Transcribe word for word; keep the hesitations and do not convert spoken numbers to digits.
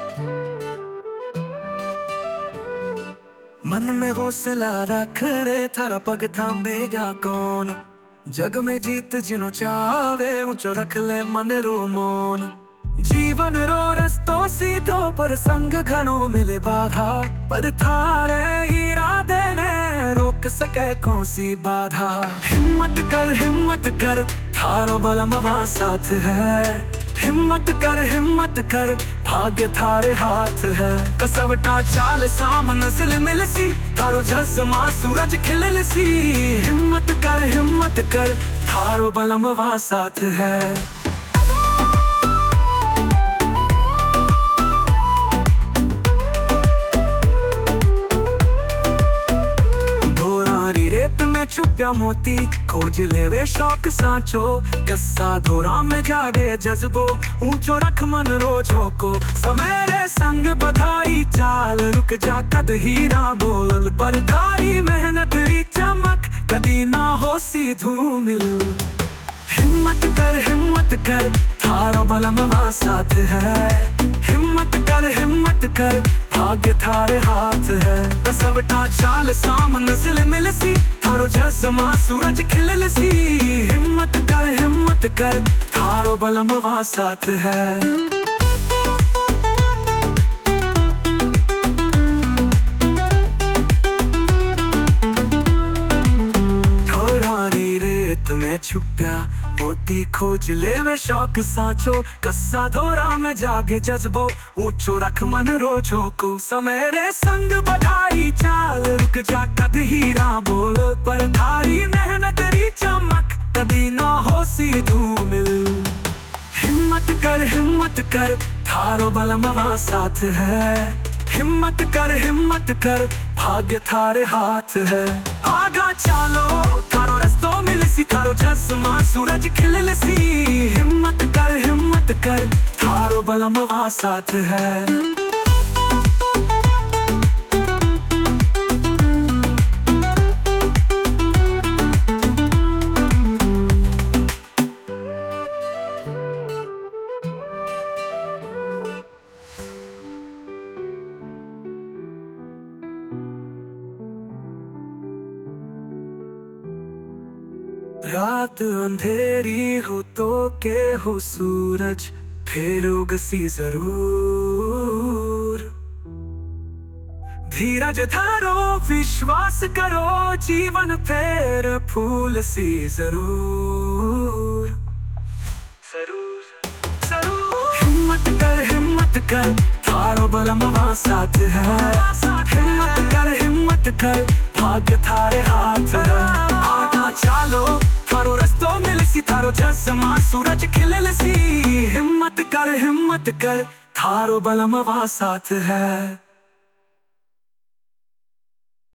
मन में हौसला रख रे थारा पग थामेगा कौन। जग में जीत जिनो चावे ऊंचो रख ले मन रो मोन। जीवन रो रस्तों सीधो पर संग घनो मिले बाधा। पर थारे इरादे ने रोक सके कौन सी बाधा। हिम्मत कर हिम्मत कर थारो बलम वहाँ साथ है। हिम्मत कर हिम्मत कर भाग्य थारे हाथ है। कसवटा चाल सामन सिल मिल सी थारो जज्मा सूरज खिल सी। हिम्मत कर हिम्मत कर थारो बलम वहाँ साथ है। रेत में छुपया मोती खोज ले वे शौक साचो। कस्सा धोरा में जागे जज्बो ऊंचो रख मन रोजो को। समेरे संग बधाई चाल रुक जा कद हीरा बोल। पर थारी मेहनत री चमक कदी ना हो सी धूमिल। हिम्मत कर हिम्मत कर थारो बलम वहाँ साथ है। हिम्मत कर हिम्मत कर भाग्य थारे हाथ है। कसवटा चाल सामन सिल मिल सी थारो जज्मा सूरज खिल सी। हिम्मत कर हिम्मत कर थारो बलम वहाँ साथ है। में छुपया मोती खोज ले वे शौक साचो। कस्सा धोरा में जागे जज्बो ऊंचो रख मन रोजो को। समेरे संग बधाई चाल रुक जा कद हीरा बोल। पर थारी मेहनत री चमक कदी ना हो सी धूमिल। हिम्मत कर हिम्मत कर थारो बलम वहाँ साथ है। हिम्मत कर हिम्मत कर भाग्य थारे हाथ है। आगा चालो थारो रस्तों मिल सी थारो जज्मा सूरज खिल सी। हिम्मत कर हिम्मत कर थारो बलम वहाँ साथ है। रात अंधेरी हो तो के हो सूरज फिर उगसी जरूर। धीरज धरो विश्वास करो जीवन फिर फूल सी जरूर जरूर जरूर। हिम्मत कर हिम्मत कर थारो बलम वहाँ साथ है। हिम्मत कर हिम्मत कर भाग्य थारे हाथ है। आगा चालो थारो रस्तों मिल सी थारो जज्मा सूरज खिल सी। हिम्मत कर हिम्मत कर थारो बलम वहाँ साथ है।